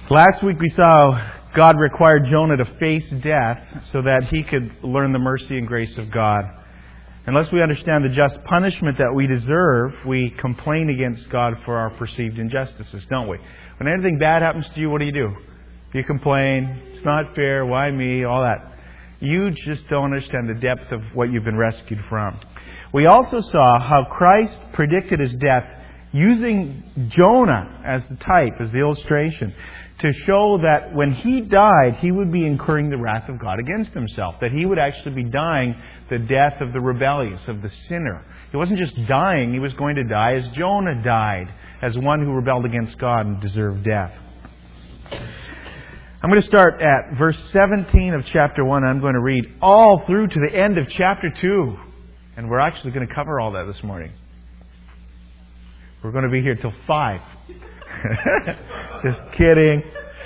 Last week we saw God required Jonah to face death so that he could learn the mercy and grace of God. Unless we understand the just punishment that we deserve, we complain against God for our perceived injustices, don't we? When anything bad happens to you, what do? You complain, it's not fair, why me, all that. You just don't understand the depth of what you've been rescued from. We also saw how Christ predicted his death using Jonah as the type, as the illustration, to show that when he died, he would be incurring the wrath of God against himself. That he would actually be dying the death of the rebellious, of the sinner. He wasn't just dying, he was going to die as Jonah died, as one who rebelled against God and deserved death. I'm going to start at verse 17 of chapter 1. I'm going to read all through to the end of chapter 2. And we're actually going to cover all that this morning. We're going to be here till 5. Just kidding.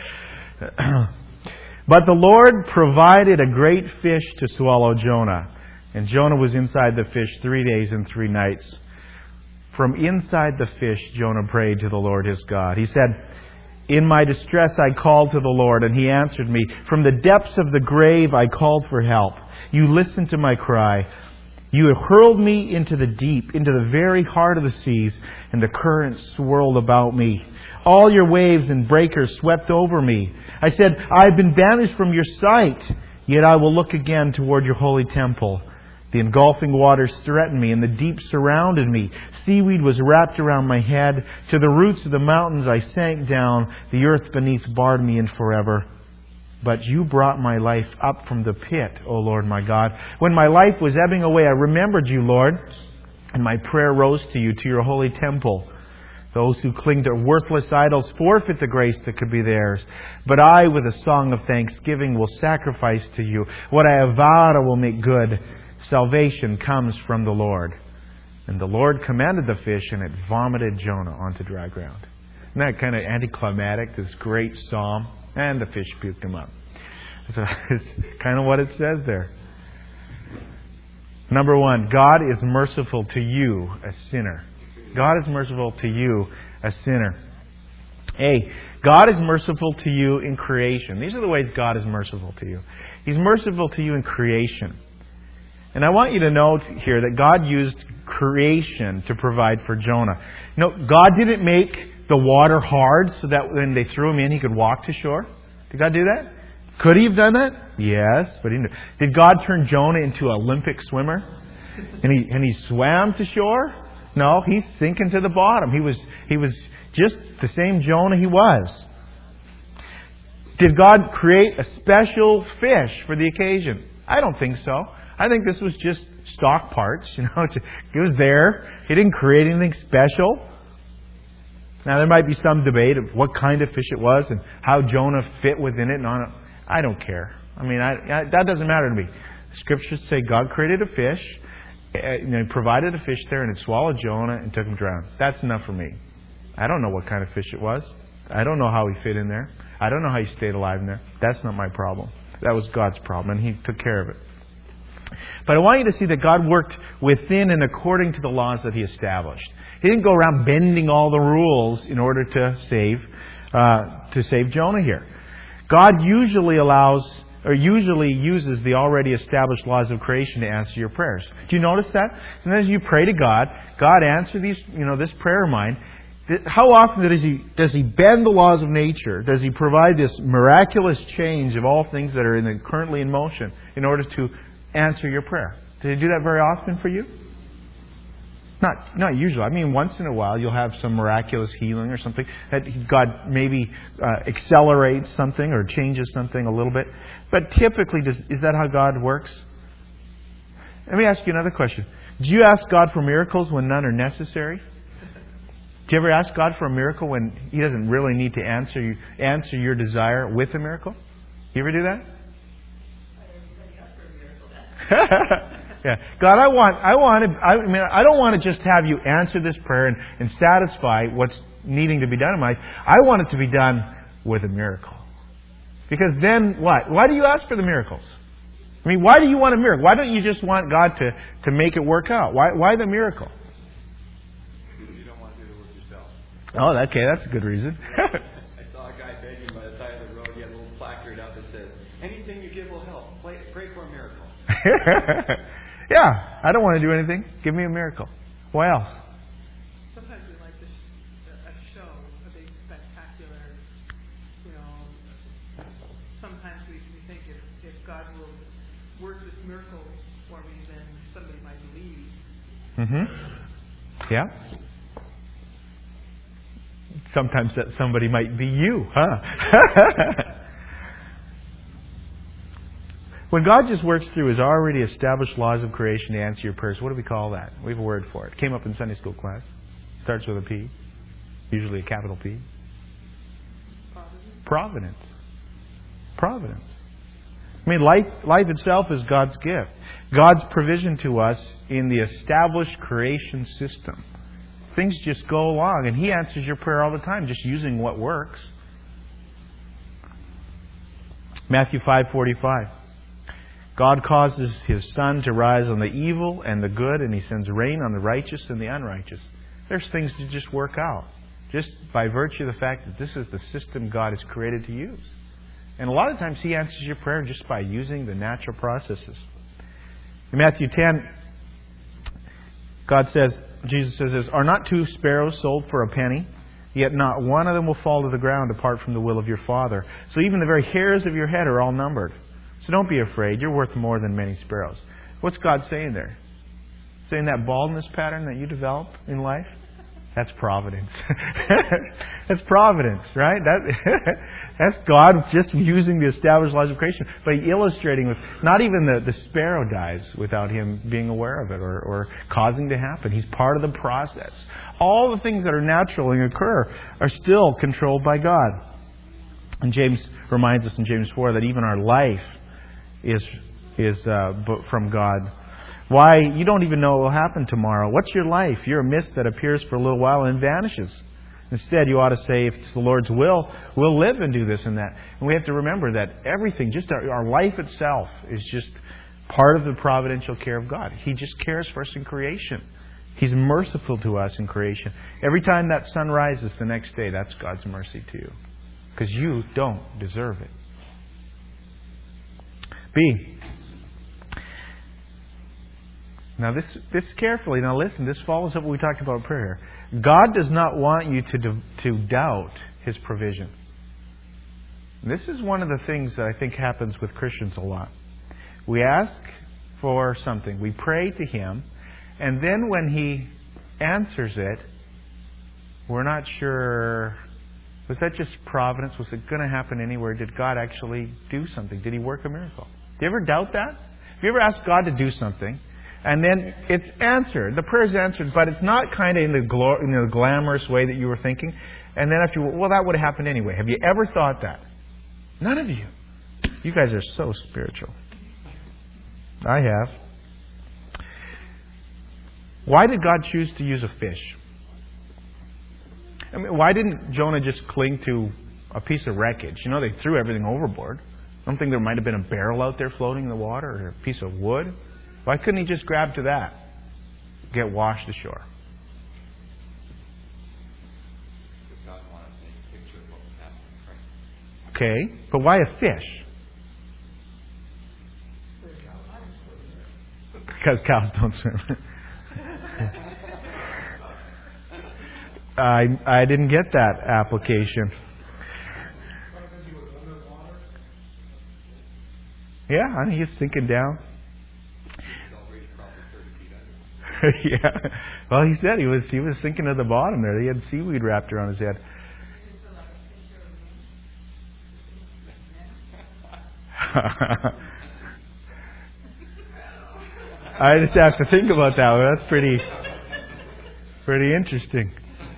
But the Lord provided a great fish to swallow Jonah. And Jonah was inside the fish 3 days and 3 nights. From inside the fish, Jonah prayed to the Lord his God. He said, "In my distress I called to the Lord, and He answered me. From the depths of the grave I called for help. You listened to my cry. You have hurled me into the deep, into the very heart of the seas, and the currents swirled about me. All your waves and breakers swept over me. I said, I have been banished from your sight, yet I will look again toward your holy temple. The engulfing waters threatened me, and the deep surrounded me. Seaweed was wrapped around my head. To the roots of the mountains I sank down. The earth beneath barred me in forever. But you brought my life up from the pit, O Lord my God. When my life was ebbing away, I remembered you, Lord, and my prayer rose to you, to your holy temple. Those who cling to worthless idols forfeit the grace that could be theirs. But I, with a song of thanksgiving, will sacrifice to you. What I have vowed I will make good. Salvation comes from the Lord." And the Lord commanded the fish, and it vomited Jonah onto dry ground. Isn't that kind of anticlimactic, this great psalm? And the fish puked him up. So it's kind of what it says there. Number 1, God is merciful to you, a sinner. God is merciful to you, a sinner. A, God is merciful to you in creation. These are the ways God is merciful to you. He's merciful to you in creation. And I want you to note here that God used creation to provide for Jonah. You know, God didn't make the water hard so that when they threw him in, he could walk to shore. Did God do that? Could he have done that? Yes, but he didn't. Did God turn Jonah into an Olympic swimmer? And he swam to shore? No, he's sinking to the bottom. He was just the same Jonah he was. Did God create a special fish for the occasion? I don't think so. I think this was just stock parts. It was there. He didn't create anything special. Now, there might be some debate of what kind of fish it was and how Jonah fit within it. And I don't care. I mean, that doesn't matter to me. The Scriptures say God created a fish, He provided a fish there, and it swallowed Jonah and took him drowned. That's enough for me. I don't know what kind of fish it was. I don't know how he fit in there. I don't know how he stayed alive in there. That's not my problem. That was God's problem, and He took care of it. But I want you to see that God worked within and according to the laws that He established. He didn't go around bending all the rules in order to save Jonah here. God usually uses the already established laws of creation to answer your prayers. Do you notice that? And as you pray to God, God answers this prayer of mine. How often does He bend the laws of nature? Does He provide this miraculous change of all things that are currently in motion in order to answer your prayer? Did He do that very often for you? Not usually. I mean, once in a while you'll have some miraculous healing or something that God maybe accelerates something or changes something a little bit. But typically, is that how God works? Let me ask you another question. Do you ask God for miracles when none are necessary? Do you ever ask God for a miracle when He doesn't really need to answer your desire with a miracle? You ever do that? Yeah, God, I don't want to just have You answer this prayer and satisfy what's needing to be done in my life. I want it to be done with a miracle. Because then what? Why do you ask for the miracles? I mean, why do you want a miracle? Why don't you just want God to make it work out? Why the miracle? Because you don't want to do the work yourself. Oh, okay, that's a good reason. I saw a guy begging by the placard up that says, anything you give will help. Pray for a miracle. Yeah, I don't want to do anything. Give me a miracle. What else? Sometimes we like a show, a big spectacular, sometimes we think if God will work this miracle for me, then somebody might believe. Yeah. Sometimes that somebody might be you, huh? When God just works through His already established laws of creation to answer your prayers, what do we call that? We have a word for it. It came up in Sunday school class. Starts with a P. Usually a capital P. Providence. Providence. I mean, life itself is God's gift. God's provision to us in the established creation system. Things just go along, and He answers your prayer all the time, just using what works. Matthew 5:45. God causes His sun to rise on the evil and the good, and He sends rain on the righteous and the unrighteous. There's things to just work out, just by virtue of the fact that this is the system God has created to use. And a lot of times He answers your prayer just by using the natural processes. In Matthew 10, Jesus says this, are not 2 sparrows sold for a penny? Yet not one of them will fall to the ground apart from the will of your Father. So even the very hairs of your head are all numbered. So don't be afraid. You're worth more than many sparrows. What's God saying there? Saying that baldness pattern that you develop in life? That's providence. That's providence, right? That's God just using the established laws of creation. But illustrating with, not even the sparrow dies without Him being aware of it or causing to happen. He's part of the process. All the things that are natural and occur are still controlled by God. And James reminds us in James 4 that even our life is from God. Why? You don't even know what will happen tomorrow. What's your life? You're a mist that appears for a little while and vanishes. Instead, you ought to say, if it's the Lord's will, we'll live and do this and that. And we have to remember that everything, just our life itself, is just part of the providential care of God. He just cares for us in creation. He's merciful to us in creation. Every time that sun rises the next day, that's God's mercy to you. Because you don't deserve it. B. Now this carefully. Now listen, this follows up what we talked about prayer. God does not want you to doubt His provision. This is one of the things that I think happens with Christians a lot. We ask for something. We pray to Him. And then when He answers it, we're not sure, was that just providence? Was it going to happen anywhere? Did God actually do something? Did He work a miracle? Do you ever doubt that? Have you ever asked God to do something, and then it's answered, the prayer's answered, but it's not kind of in the glamorous way that you were thinking, and then after, well, that would have happened anyway. Have you ever thought that? None of you. You guys are so spiritual. I have. Why did God choose to use a fish? I mean, why didn't Jonah just cling to a piece of wreckage? You know, they threw everything overboard. I don't think there might have been a barrel out there floating in the water or a piece of wood. Why couldn't he just grab to that? Get washed ashore. God wanted to make a picture of what would happen in Christ. Okay, but why a fish? Because cows don't swim. I didn't get that application. Yeah, I think he's sinking down. Yeah. Well, he said he was sinking to the bottom there. He had seaweed wrapped around his head. I just have to think about that one. That's pretty interesting.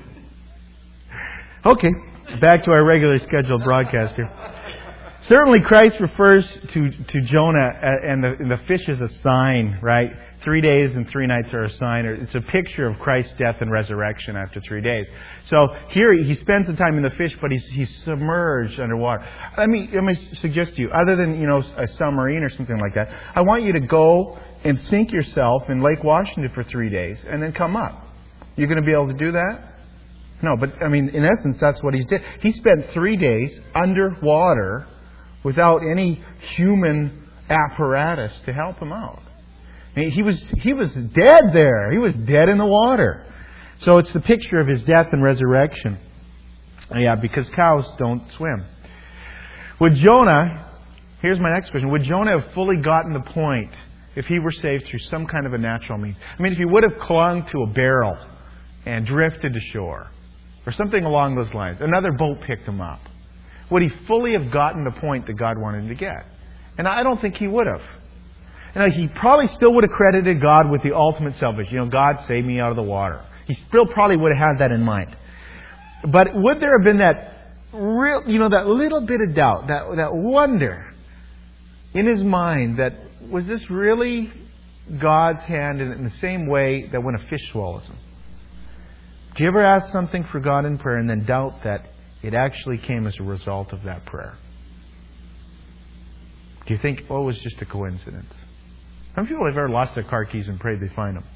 Okay, back to our regularly scheduled broadcast here. Certainly Christ refers to Jonah and the fish as a sign, right? 3 days and 3 nights are a sign. It's a picture of Christ's death and resurrection after 3 days. So here he spends the time in the fish, but he's submerged underwater. Let me suggest to you, other than a submarine or something like that, I want you to go and sink yourself in Lake Washington for 3 days and then come up. You're going to be able to do that? No, but in essence, that's what he did. He spent 3 days underwater without any human apparatus to help him out. I mean, he was dead there. He was dead in the water. So it's the picture of his death and resurrection. Yeah, because cows don't swim. Would Jonah, here's my next question, would Jonah have fully gotten the point if he were saved through some kind of a natural means? I mean, if he would have clung to a barrel and drifted to shore, or something along those lines, another boat picked him up, would he fully have gotten the point that God wanted him to get? And I don't think he would have. And he probably still would have credited God with the ultimate salvation. God saved me out of the water. He still probably would have had that in mind. But would there have been that that little bit of doubt, that wonder in his mind that, was this really God's hand in the same way that when a fish swallows him? Do you ever ask something for God in prayer and then doubt that it actually came as a result of that prayer? Do you think, it was just a coincidence? How many people have ever lost their car keys and prayed they find them?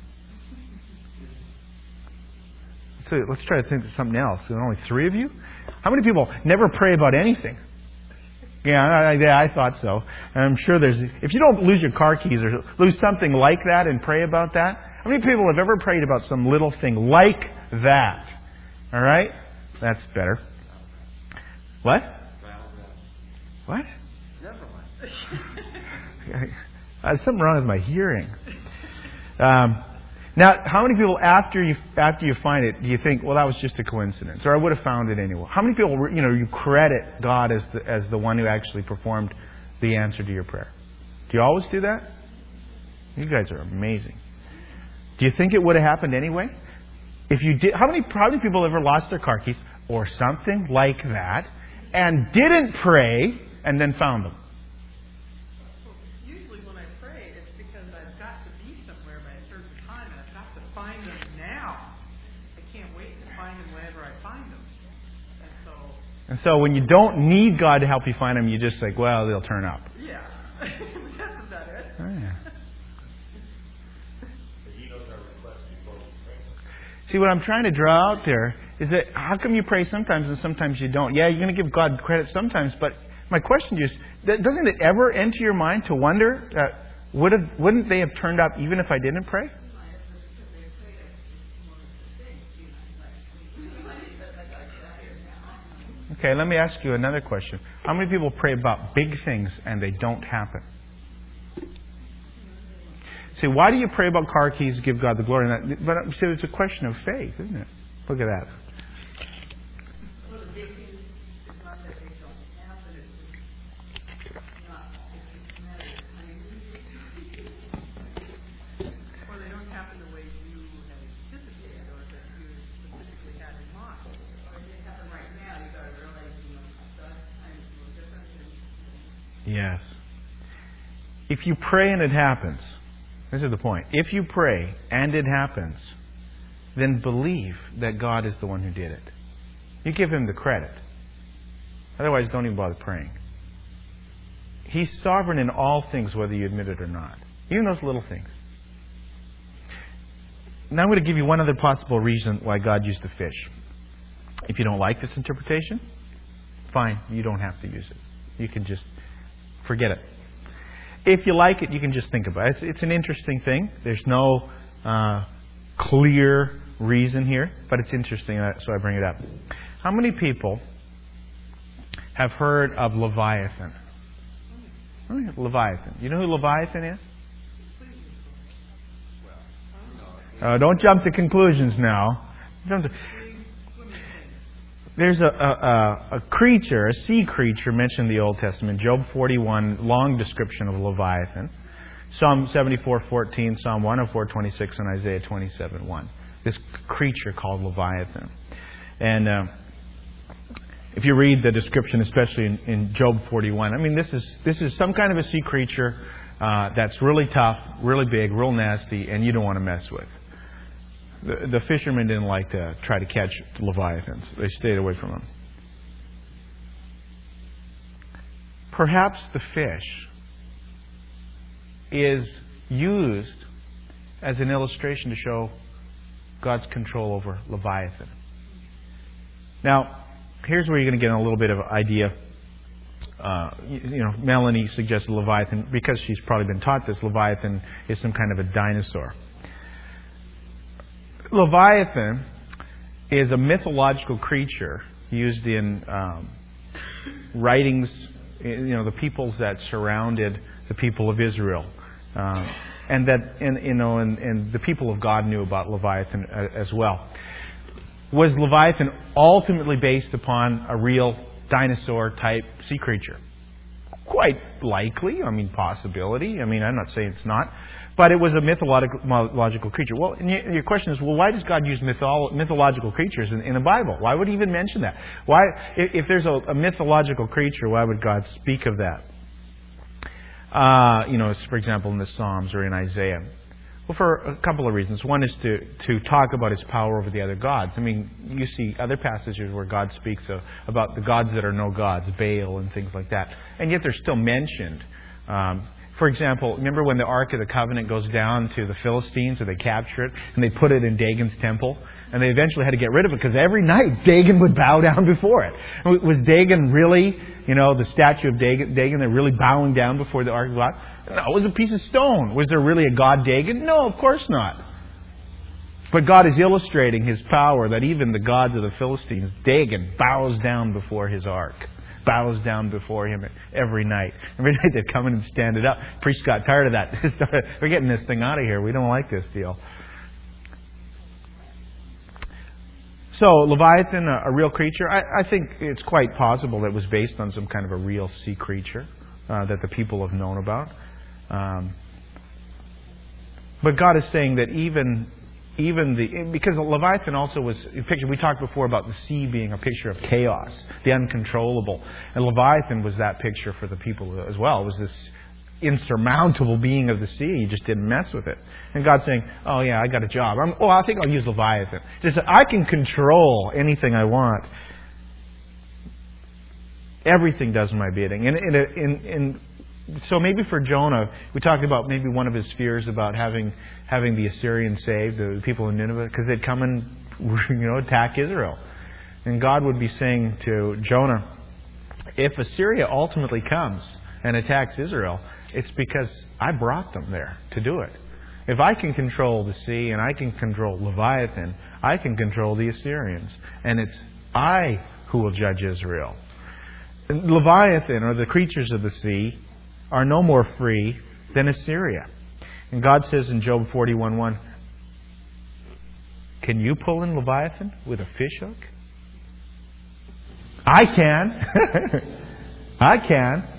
So let's try to think of something else. There are only 3 of you? How many people never pray about anything? Yeah, I thought so. And I'm sure if you don't lose your car keys or lose something like that and pray about that, how many people have ever prayed about some little thing like that? All right? That's better. What? What? There's something wrong with my hearing. Now, how many people after you find it do you think, that was just a coincidence, or I would have found it anyway? How many people you credit God as the one who actually performed the answer to your prayer? Do you always do that? You guys are amazing. Do you think it would have happened anyway? If you did, how many people ever lost their car keys or something like that and didn't pray and then found them? Usually when I pray, it's because I've got to be somewhere by a certain time and I've got to find them now. I can't wait to find them whenever I find them. And so when you don't need God to help you find them, you just think, they'll turn up. Yeah. That's about it. Oh, yeah. See, what I'm trying to draw out there is that how come you pray sometimes and sometimes you don't? Yeah, you're going to give God credit sometimes, but my question to you is, doesn't it ever enter your mind to wonder, wouldn't they have turned up even if I didn't pray? Okay, let me ask you another question. How many people pray about big things and they don't happen? See, why do you pray about car keys to give God the glory? But it's a question of faith, isn't it? Look at that. Well, the big thing is not that they don't happen. It's not. It's matter of timing. Or they don't happen the way you had anticipated, or that you specifically had in mind. Or if they happen right now, you got to realize, God's time is a little different. Yes. If you pray and it happens. This is the point. If you pray and it happens, then believe that God is the one who did it. You give Him the credit. Otherwise, don't even bother praying. He's sovereign in all things, whether you admit it or not. Even those little things. Now I'm going to give you one other possible reason why God used a fish. If you don't like this interpretation, fine. You don't have to use it. You can just forget it. If you like it, you can just think about it. It's an interesting thing. There's no clear reason here, but it's interesting, so I bring it up. How many people have heard of Leviathan? Leviathan. You know who Leviathan is? Don't jump to conclusions now. There's a creature, a sea creature mentioned in the Old Testament. Job 41, long description of Leviathan. Psalm 74:14, Psalm 104:26, and Isaiah 27:1. This creature called Leviathan. And if you read the description, especially in Job 41, I mean, this is some kind of a sea creature that's really tough, really big, real nasty, and you don't want to mess with. The fishermen didn't like to try to catch leviathans. They stayed away from them. Perhaps the fish is used as an illustration to show God's control over Leviathan. Now, here's where you're going to get a little bit of an idea Melanie suggested Leviathan, because she's probably been taught this, Leviathan is some kind of a dinosaur. Leviathan is a mythological creature used in writings, the peoples that surrounded the people of Israel. And the people of God knew about Leviathan as well. Was Leviathan ultimately based upon a real dinosaur-type sea creature? Quite likely. Possibility. I'm not saying it's not. But it was a mythological creature. Well, and your question is, why does God use mythological creatures in the Bible? Why would He even mention that? Why, if there's a mythological creature, why would God speak of that? For example, in the Psalms or in Isaiah. Well, for a couple of reasons. One is to talk about His power over the other gods. You see other passages where God speaks about the gods that are no gods, Baal and things like that. And yet they're still mentioned. For example, remember when the Ark of the Covenant goes down to the Philistines, or they capture it, and they put it in Dagon's temple? And they eventually had to get rid of it because every night Dagon would bow down before it. Was Dagon really, the statue of Dagon, they're really bowing down before the Ark of God? No, it was a piece of stone. Was there really a god Dagon? No, of course not. But God is illustrating His power, that even the gods of the Philistines, Dagon, bows down before His Ark. Bows down before Him every night. Every night they'd come in and stand it up. Priests got tired of that. We're getting this thing out of here. We don't like this deal. So, Leviathan, a real creature, I think it's quite possible that it was based on some kind of a real sea creature that the people have known about. But God is saying that because Leviathan also was a picture, we talked before about the sea being a picture of chaos, the uncontrollable. And Leviathan was that picture for the people as well. It was this insurmountable being of the sea. You just didn't mess with it. And God's saying, oh yeah, I got a job. I think I'll use Leviathan. Just I can control anything I want. Everything does my bidding. And so maybe for Jonah, we talked about maybe one of his fears about having the Assyrians saved, the people in Nineveh, because they'd come and attack Israel. And God would be saying to Jonah, if Assyria ultimately comes and attacks Israel, it's because I brought them there to do it. If I can control the sea and I can control Leviathan, I can control the Assyrians. And it's I who will judge Israel. Leviathan, or the creatures of the sea, are no more free than Assyria. And God says in Job 41:1, can you pull in Leviathan with a fish hook? I can. I can.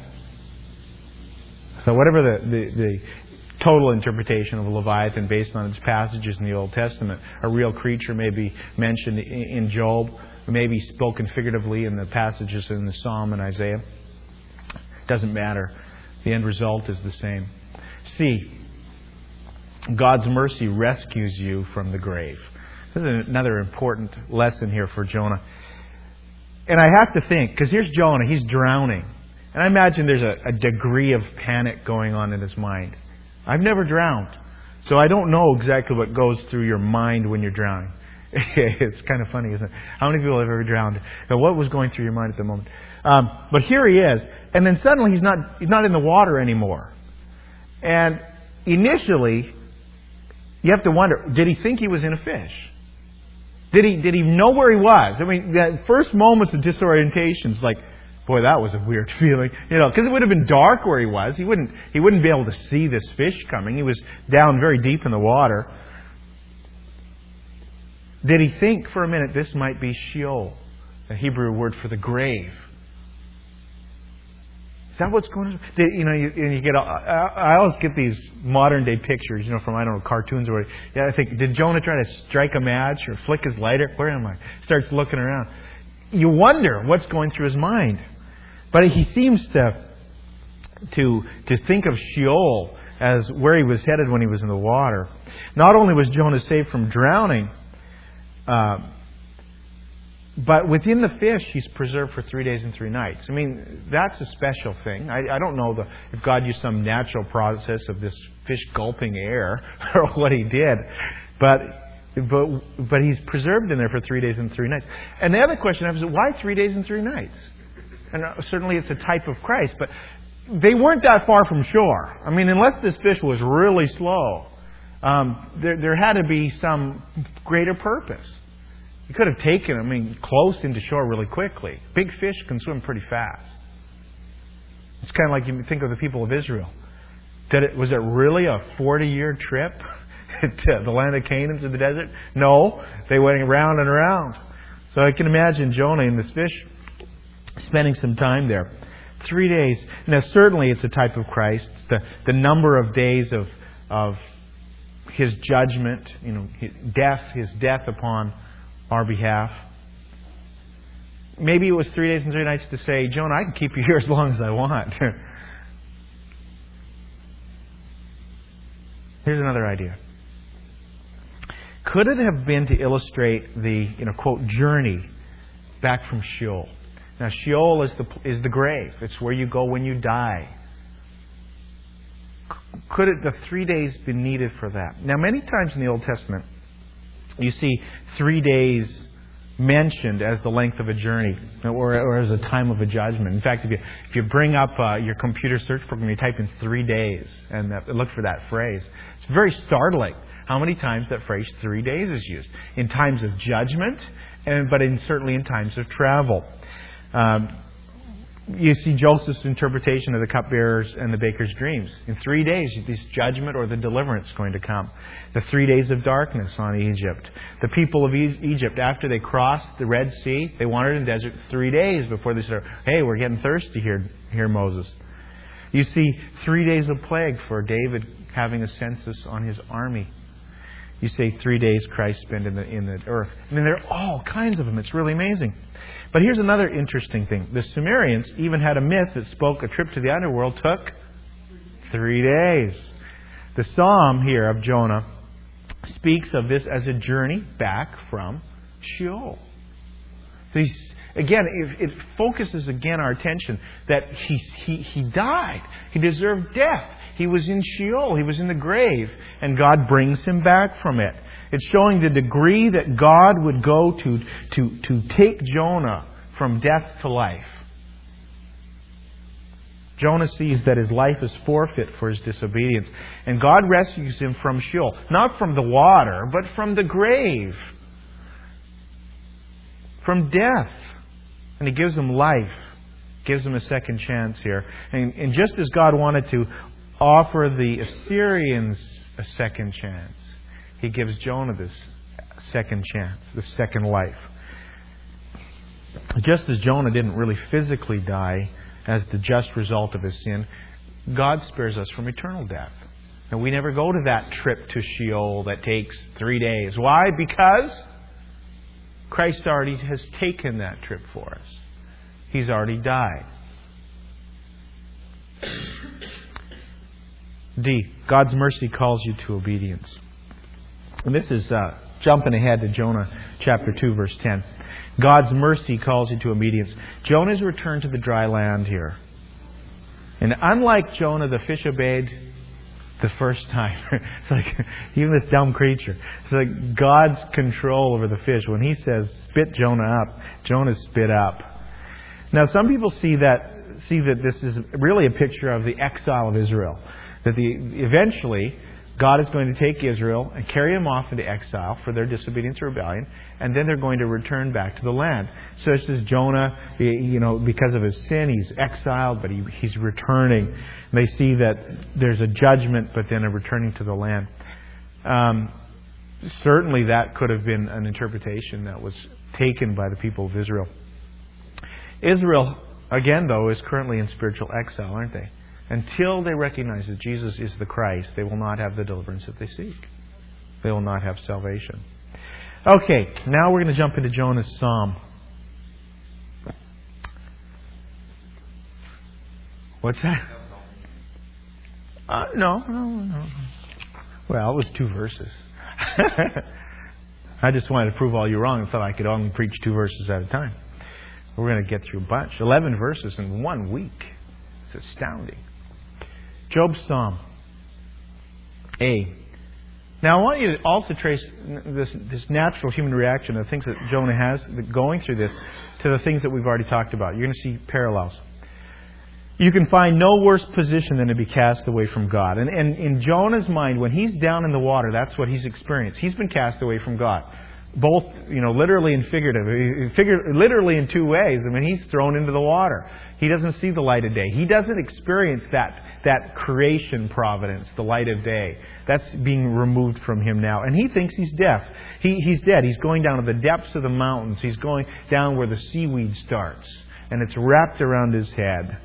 So whatever the total interpretation of Leviathan based on its passages in the Old Testament, a real creature may be mentioned in Job, maybe spoken figuratively in the passages in the Psalm and Isaiah. Doesn't matter. The end result is the same. See, God's mercy rescues you from the grave. This is another important lesson here for Jonah. And I have to think, because here's Jonah, he's drowning. And I imagine there's a degree of panic going on in his mind. I've never drowned, so I don't know exactly what goes through your mind when you're drowning. It's kind of funny, isn't it? How many people have ever drowned? Now, what was going through your mind at the moment? But here he is, and then suddenly he's not in the water anymore. And initially, you have to wonder, did he think he was in a fish? Did he know where he was? That first moments of disorientation is like, boy, that was a weird feeling. Because it would have been dark where he was. He wouldn't be able to see this fish coming. He was down very deep in the water. Did he think for a minute this might be Sheol, the Hebrew word for the grave? Is that what's going on? I always get these modern day pictures, from cartoons or whatever. Yeah, I think, did Jonah try to strike a match or flick his lighter? Where am I? Starts looking around. You wonder what's going through his mind. But he seems to think of Sheol as where he was headed when he was in the water. Not only was Jonah saved from drowning, but within the fish, he's preserved for 3 days and 3 nights. That's a special thing. I don't know if God used some natural process of this fish gulping air or what He did, but he's preserved in there for 3 days and 3 nights. And the other question is, why 3 days and 3 nights? and certainly it's a type of Christ, but they weren't that far from shore. I mean, unless this fish was really slow, there had to be some greater purpose. You could have taken them, close into shore really quickly. Big fish can swim pretty fast. It's kind of like you think of the people of Israel. Was it really a 40-year trip to the land of Canaan to the desert? No, they went around and around. So I can imagine Jonah and this fish spending some time there. 3 days. Now, certainly it's a type of Christ. The number of days of His judgment, His death upon our behalf. Maybe it was 3 days and 3 nights to say, Jonah, I can keep you here as long as I want. Here's another idea. Could it have been to illustrate the, quote, journey back from Sheol? Now, Sheol is the grave. It's where you go when you die. Could the 3 days be needed for that? Now, many times in the Old Testament, you see 3 days mentioned as the length of a journey or as a time of a judgment. In fact, if you bring up your computer search program, you type in 3 days and look for that phrase. It's very startling how many times that phrase 3 days is used. In times of judgment, but certainly in times of travel. You see Joseph's interpretation of the cupbearers and the baker's dreams. In 3 days, this judgment or the deliverance is going to come. The 3 days of darkness on Egypt. The people of Egypt, after they crossed the Red Sea, they wandered in the desert 3 days before they said, hey, we're getting thirsty here, Moses. You see 3 days of plague for David having a census on his army. You say 3 days Christ spent in the earth. There are all kinds of them. It's really amazing. But here's another interesting thing. The Sumerians even had a myth that spoke a trip to the underworld took 3 days. The Psalm here of Jonah speaks of this as a journey back from Sheol. So it focuses again our attention that he died. He deserved death. He was in Sheol. He was in the grave. And God brings him back from it. It's showing the degree that God would go to take Jonah from death to life. Jonah sees that his life is forfeit for his disobedience. And God rescues him from Sheol. Not from the water, but from the grave. From death. And He gives him life. Gives him a second chance here. And just as God wanted to offer the Assyrians a second chance, He gives Jonah this second chance, this second life. Just as Jonah didn't really physically die as the just result of his sin, God spares us from eternal death. And we never go to that trip to Sheol that takes 3 days. Why? Because Christ already has taken that trip for us. He's already died. D. God's mercy calls you to obedience. And this is jumping ahead to Jonah chapter 2, verse 10. God's mercy calls you to obedience. Jonah's returned to the dry land here. And unlike Jonah, the fish obeyed the first time. It's like, even this dumb creature. It's like God's control over the fish. When He says, spit Jonah up, Jonah spit up. Now, some people see that this is really a picture of the exile of Israel. That eventually God is going to take Israel and carry them off into exile for their disobedience or rebellion, and then they're going to return back to the land. So this is Jonah, because of his sin, he's exiled, but he's returning. And they see that there's a judgment, but then a returning to the land. Certainly that could have been an interpretation that was taken by the people of Israel. Israel, again, though, is currently in spiritual exile, aren't they? Until they recognize that Jesus is the Christ, they will not have the deliverance that they seek. They will not have salvation. Okay, now we're going to jump into Jonah's psalm. What's that? No. Well, it was 2 verses. I just wanted to prove all you wrong and thought I could only preach 2 verses at a time. We're going to get through a bunch. 11 verses in 1 week. It's astounding. Job's Psalm. A. Now, I want you to also trace this natural human reaction, the things that Jonah has going through this, to the things that we've already talked about. You're going to see parallels. You can find no worse position than to be cast away from God. And in Jonah's mind, when he's down in the water, that's what he's experienced. He's been cast away from God. Both, literally and figuratively. Literally in two ways. I mean, he's thrown into the water. He doesn't see the light of day. He doesn't experience that creation providence, the light of day. That's being removed from him now. And he thinks he's deaf. He's dead. He's going down to the depths of the mountains. He's going down where the seaweed starts. And it's wrapped around his head.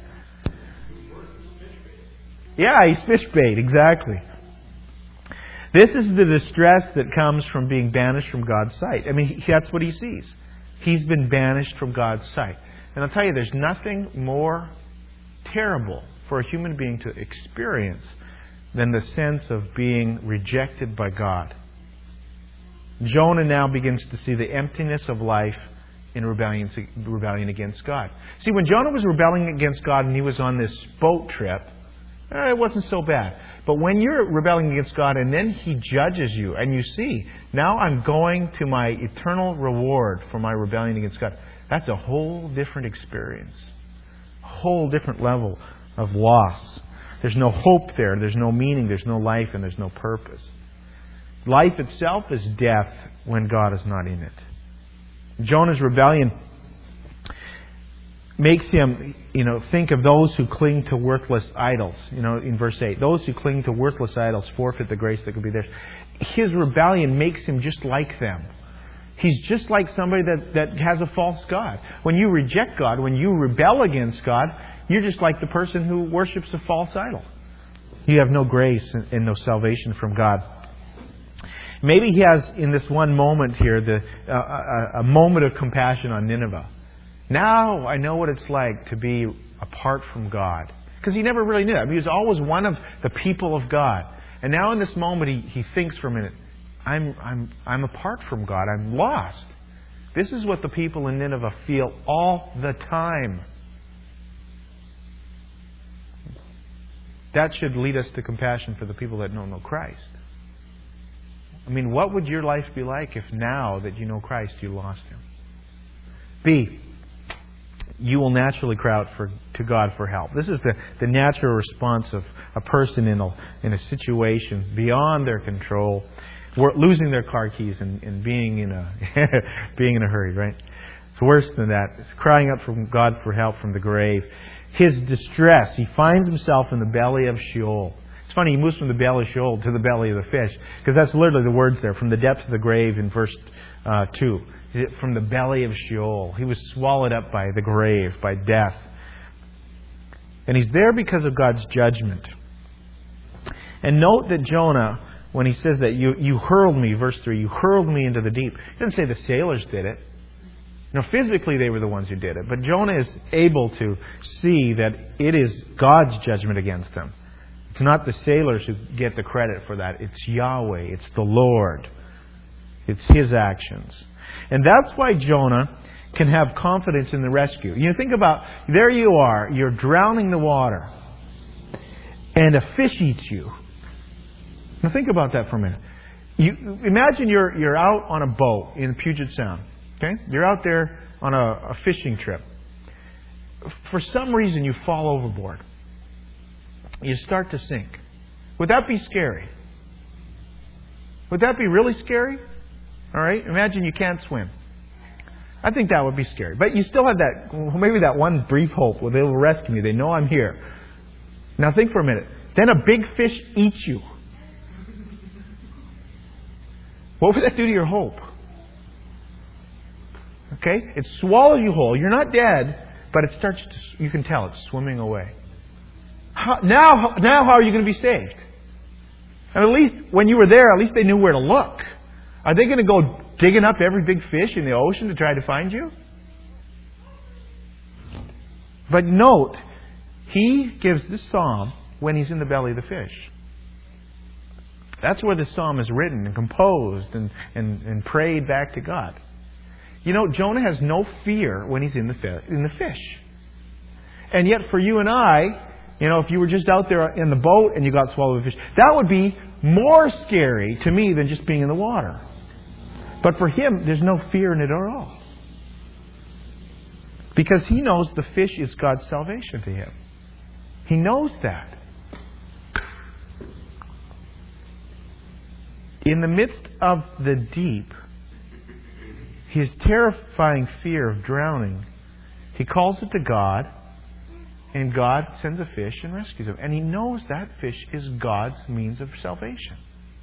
Yeah, he's fish bait, exactly. This is the distress that comes from being banished from God's sight. I mean, that's what he sees. He's been banished from God's sight. And I'll tell you, there's nothing more terrible for a human being to experience than the sense of being rejected by God. Jonah now begins to see the emptiness of life in rebellion against God. See, when Jonah was rebelling against God and he was on this boat trip, it wasn't so bad. But when you're rebelling against God and then He judges you and you see, now I'm going to my eternal reward for my rebellion against God, that's a whole different experience. A whole different level of loss. There's no hope there. There's no meaning. There's no life and there's no purpose. Life itself is death when God is not in it. Jonah's rebellion makes him, think of those who cling to worthless idols. In verse 8, those who cling to worthless idols forfeit the grace that could be theirs. His rebellion makes him just like them. He's just like somebody that has a false god. When you reject God, when you rebel against God, you're just like the person who worships a false idol. You have no grace and no salvation from God. Maybe he has, in this one moment here, a moment of compassion on Nineveh. Now I know what it's like to be apart from God. Because he never really knew that. He was always one of the people of God. And now in this moment he thinks for a minute, I'm apart from God. I'm lost. This is what the people in Nineveh feel all the time. That should lead us to compassion for the people that don't know Christ. I mean, what would your life be like if now that you know Christ, you lost Him? B, you will naturally cry out to God for help. This is the natural response of a person in a situation beyond their control, losing their car keys and being in a hurry, right? It's worse than that. It's crying out from God for help from the grave. His distress, he finds himself in the belly of Sheol. It's funny, he moves from the belly of Sheol to the belly of the fish, because that's literally the words there, from the depths of the grave in verse 2. From the belly of Sheol. He was swallowed up by the grave, by death. And he's there because of God's judgment. And note that Jonah, when he says that you hurled me, verse 3, you hurled me into the deep. He doesn't say the sailors did it. Physically they were the ones who did it. But Jonah is able to see that it is God's judgment against them. It's not the sailors who get the credit for that. It's Yahweh. It's the Lord. It's His actions. And that's why Jonah can have confidence in the rescue. Think about, there you are, you're drowning the water, and a fish eats you. Now think about that for a minute. Imagine you're out on a boat in Puget Sound. Okay? You're out there on a fishing trip. For some reason you fall overboard. You start to sink. Would that be scary? Would that be really scary? All right? Imagine you can't swim. I think that would be scary. But you still have maybe that one brief hope where they will rescue me. They know I'm here. Now think for a minute. Then a big fish eats you. What would that do to your hope? Okay? It swallows you whole. You're not dead, but it starts to, you can tell it's swimming away. Now how are you going to be saved? And at least when you were there, at least they knew where to look. Are they going to go digging up every big fish in the ocean to try to find you? But note, he gives this psalm when he's in the belly of the fish. That's where the psalm is written and composed and prayed back to God. Jonah has no fear when he's in the fish. And yet for you and I, if you were just out there in the boat and you got swallowed by a fish, that would be more scary to me than just being in the water. But for him, there's no fear in it at all. Because he knows the fish is God's salvation to him. He knows that. In the midst of the deep, his terrifying fear of drowning, he calls it to God, and God sends a fish and rescues him. And he knows that fish is God's means of salvation.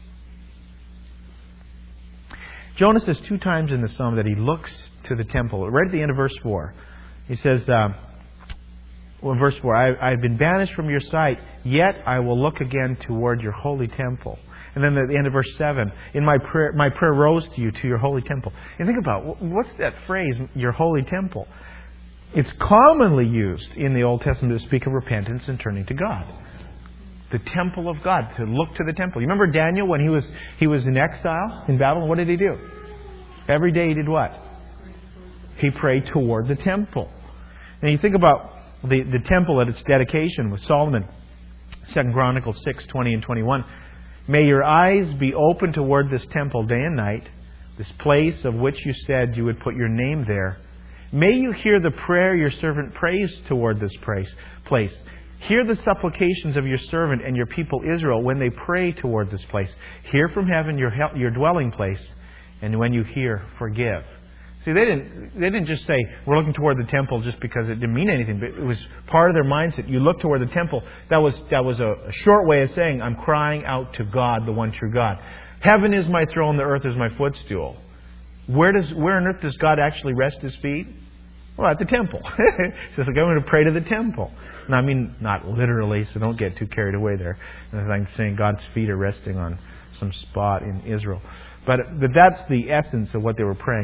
Jonah says 2 times in the psalm that he looks to the temple. Right at the end of verse 4. He says, verse 4, I have been banished from your sight, yet I will look again toward your holy temple. And then at the end of verse 7, in my prayer rose to you, to your holy temple. And think about, what's that phrase, your holy temple? It's commonly used in the Old Testament to speak of repentance and turning to God. The temple of God, to look to the temple. You remember Daniel when he was in exile in Babylon? What did he do? Every day he did what? He prayed toward the temple. And you think about the temple at its dedication with Solomon, 2 Chronicles 6, 20 and 21. May your eyes be open toward this temple day and night, this place of which you said you would put your name there. May you hear the prayer your servant prays toward this place. Hear the supplications of your servant and your people Israel when they pray toward this place. Hear from heaven your dwelling place, and when you hear, forgive. See, they didn't just say, we're looking toward the temple just because it didn't mean anything, but it was part of their mindset. You look toward the temple. That was a short way of saying, I'm crying out to God, the one true God. Heaven is my throne, the earth is my footstool. Where on earth does God actually rest His feet? Well, at the temple. He says, I'm going to pray to the temple. Now, I mean, not literally, so don't get too carried away there. I'm saying God's feet are resting on some spot in Israel. But that's the essence of what they were praying.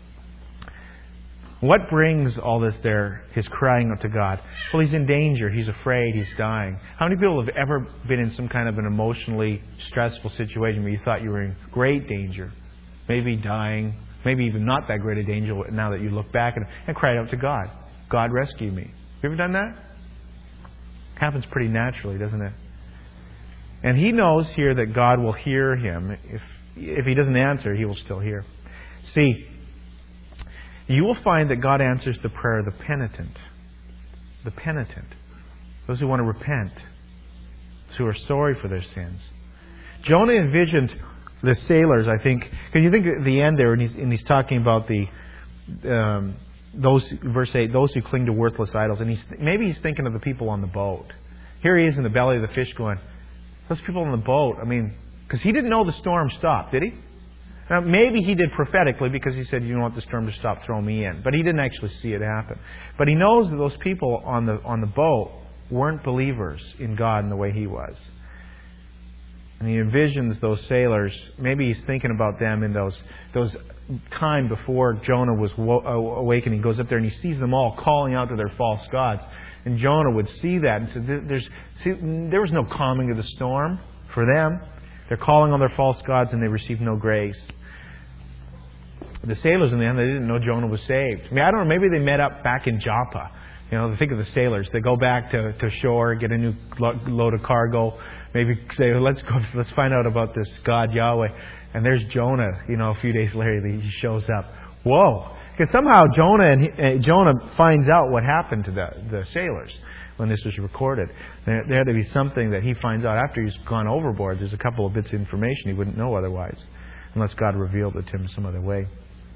What brings all this there, his crying out to God? Well, he's in danger. He's afraid. He's dying. How many people have ever been in some kind of an emotionally stressful situation where you thought you were in great danger? Maybe dying, maybe even not that great a danger now that you look back and cried out to God. God, rescue me. Have you ever done that? Happens pretty naturally, doesn't it? And he knows here that God will hear him. If he doesn't answer, he will still hear. See, you will find that God answers the prayer of the penitent. The penitent. Those who want to repent. Those who are sorry for their sins. Jonah envisioned the sailors, I think. Because you think at the end there, and he's talking about those, verse 8, those who cling to worthless idols. And maybe he's thinking of the people on the boat. Here he is in the belly of the fish going, those people on the boat, I mean, because he didn't know the storm stopped, did he? Now, maybe he did prophetically because he said, you don't want the storm to stop, throw me in. But he didn't actually see it happen. But he knows that those people on the boat weren't believers in God in the way he was. And he envisions those sailors. Maybe he's thinking about them in those time before Jonah was awakening. He goes up there and he sees them all calling out to their false gods. And Jonah would see that and say, there was no calming of the storm for them. They're calling on their false gods and they receive no grace. The sailors in the end, they didn't know Jonah was saved. I mean, I don't know, maybe they met up back in Joppa. You know, think of the sailors. They go back to shore, get a new load of cargo, maybe say, let's find out about this God Yahweh. And there's Jonah, a few days later, he shows up. Whoa! Because somehow Jonah finds out what happened to the sailors when this was recorded. There had to be something that he finds out after he's gone overboard. There's a couple of bits of information he wouldn't know otherwise, unless God revealed it to him some other way.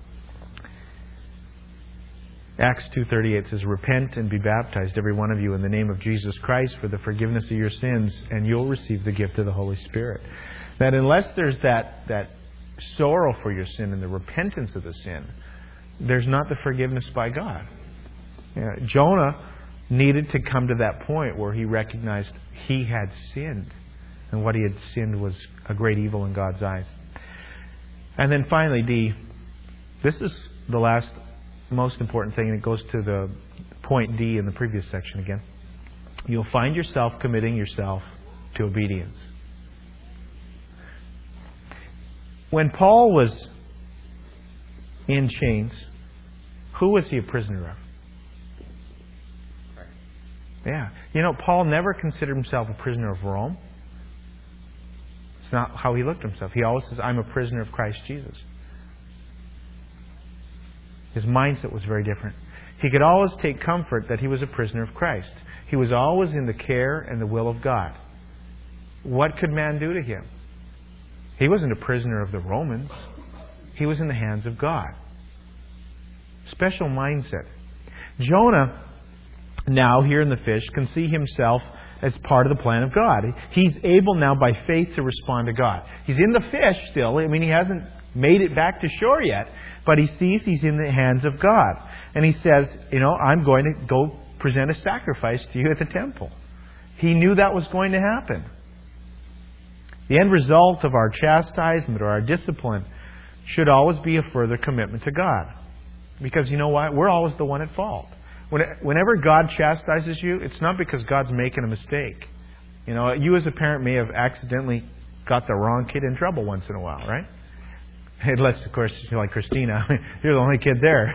Acts 2:38 says, repent and be baptized, every one of you, in the name of Jesus Christ for the forgiveness of your sins, and you'll receive the gift of the Holy Spirit. That unless there's that sorrow for your sin and the repentance of the sin, there's not the forgiveness by God. Jonah needed to come to that point where he recognized he had sinned. And what he had sinned was a great evil in God's eyes. And then finally, D. This is the last most important thing, and it goes to the point D in the previous section again. You'll find yourself committing yourself to obedience. When Paul was in chains, who was he a prisoner of? Yeah. Paul never considered himself a prisoner of Rome. It's not how he looked at himself. He always says, I'm a prisoner of Christ Jesus. His mindset was very different. He could always take comfort that he was a prisoner of Christ. He was always in the care and the will of God. What could man do to him? He wasn't a prisoner of the Romans. He was in the hands of God. Special mindset. Jonah, now here in the fish, can see himself as part of the plan of God. He's able now by faith to respond to God. He's in the fish still. I mean, he hasn't made it back to shore yet, but he sees he's in the hands of God. And he says, I'm going to go present a sacrifice to you at the temple. He knew that was going to happen. The end result of our chastisement or our discipline should always be a further commitment to God. Because you know what? We're always the one at fault. Whenever God chastises you, it's not because God's making a mistake. You as a parent may have accidentally got the wrong kid in trouble once in a while, right? Unless, of course, you're like Christina. You're the only kid there.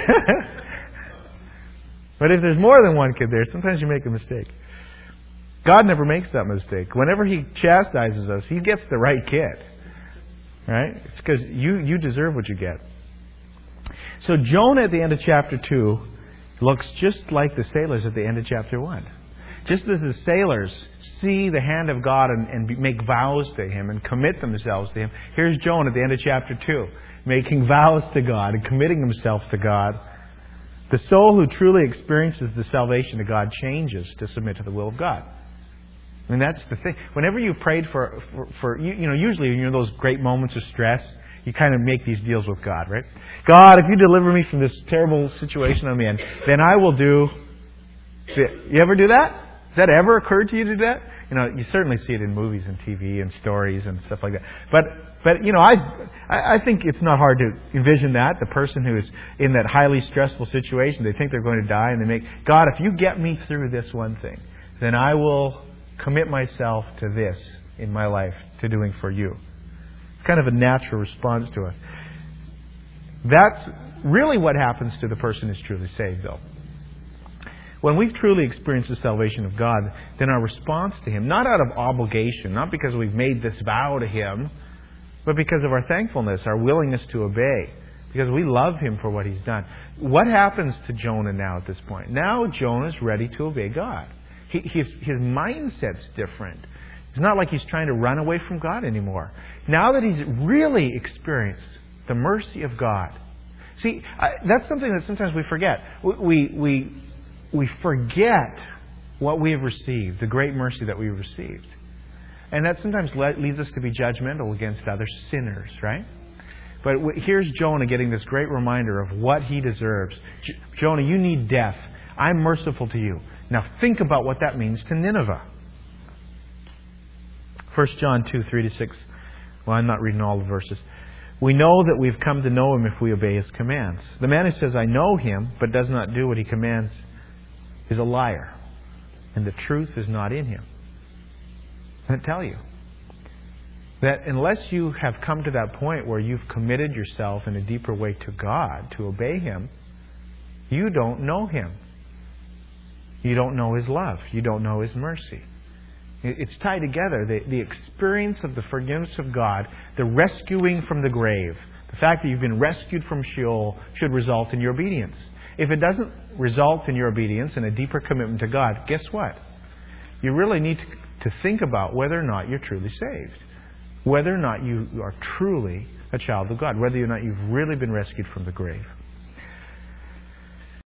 But if there's more than one kid there, sometimes you make a mistake. God never makes that mistake. Whenever He chastises us, He gets the right kid. Right? It's because you deserve what you get. So Jonah at the end of chapter 2 looks just like the sailors at the end of chapter 1. Just as the sailors see the hand of God and make vows to Him and commit themselves to Him, here's Jonah at the end of chapter 2, making vows to God and committing himself to God. The soul who truly experiences the salvation of God changes to submit to the will of God. I mean, that's the thing. Whenever you've prayed for usually in those great moments of stress, you kind of make these deals with God, right? God, if you deliver me from this terrible situation I'm in, then I will do... You ever do that? Has that ever occurred to you to do that? You certainly see it in movies and TV and stories and stuff like that. But I think it's not hard to envision that. The person who is in that highly stressful situation, they think they're going to die, and they make, God, if you get me through this one thing, then I will commit myself to this in my life, to doing for you. It's kind of a natural response to us. That's really what happens to the person who's truly saved, though. When we've truly experienced the salvation of God, then our response to Him, not out of obligation, not because we've made this vow to Him, but because of our thankfulness, our willingness to obey, because we love Him for what He's done. What happens to Jonah now at this point? Now Jonah's ready to obey God. His mindset's different. It's not like he's trying to run away from God anymore. Now that he's really experienced the mercy of God. See, that's something that sometimes we forget. We forget what we have received, the great mercy that we've received. And that sometimes leads us to be judgmental against other sinners, right? But here's Jonah getting this great reminder of what he deserves. Jonah, you need death. I'm merciful to you. Now think about what that means to Nineveh. 1 John 2, 3-6. Well, I'm not reading all the verses. We know that we've come to know Him if we obey His commands. The man who says, I know Him, but does not do what He commands, is a liar. And the truth is not in him. I tell you that unless you have come to that point where you've committed yourself in a deeper way to God, to obey Him, you don't know Him. You don't know His love. You don't know His mercy. It's tied together. The experience of the forgiveness of God, the rescuing from the grave, the fact that you've been rescued from Sheol should result in your obedience. If it doesn't result in your obedience and a deeper commitment to God, guess what? You really need to think about whether or not you're truly saved. Whether or not you are truly a child of God. Whether or not you've really been rescued from the grave.